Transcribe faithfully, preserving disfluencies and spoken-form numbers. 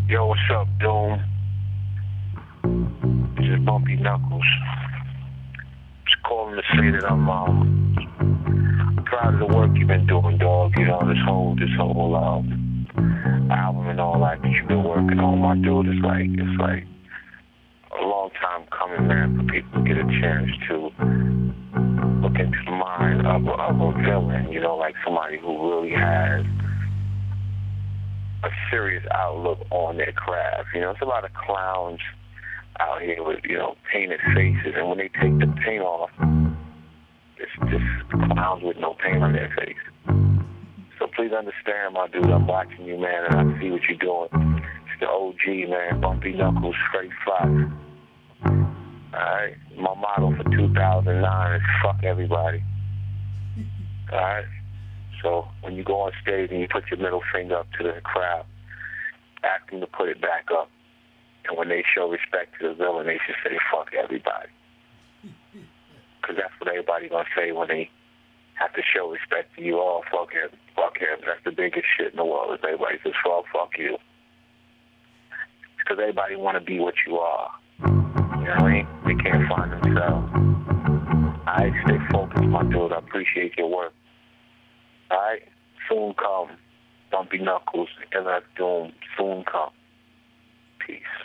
Yo, what's up, Doom? This is Bumpy Knuckles. Just calling to say that I'm um proud of the work you've been doing, dog. You know, this whole this whole um album and all that that you've been working on, my dude. It's like it's like a long time coming, man, for people to get a chance to look into the mind of a, of a villain. You know, like somebody who really has a serious outlook on their craft. You know, it's a lot of clowns out here with, you know, painted faces, and when they take the paint off, it's just clowns with no paint on their face. So please understand, my dude, I'm watching you, man, and I see what you're doing. It's the O G, man, Bumpy Knuckles, straight fly. Alright? My motto for two thousand nine is fuck everybody. Alright? So when you go on stage and you put your middle finger up to the crowd, ask them to put it back up. And when they show respect to the villain, they should say, fuck everybody. Because that's what everybody's going to say when they have to show respect to you. Oh, fuck him, fuck him. That's the biggest shit in the world. If everybody says, fuck, fuck you. Because everybody want to be what you are. You know what I mean? They can't find themselves. I stay focused, my dude. I appreciate your work. Alright? Soon come. Bumpy Knuckles, M F Doom. Soon come. Peace.